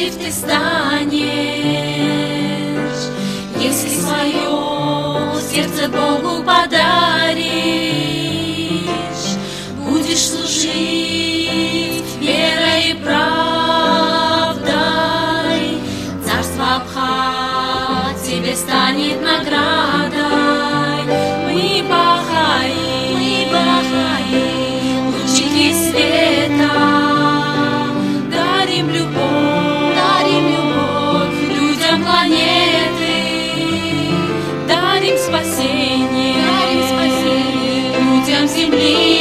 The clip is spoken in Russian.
счастлив ты станешь, если свое сердце Богу подаришь. Будешь служить верой и правдой, царство Абха тебе станет наградой. Мы Бахаи, лучики света, дарим любовь людям планеты, дарим спасение людям земли.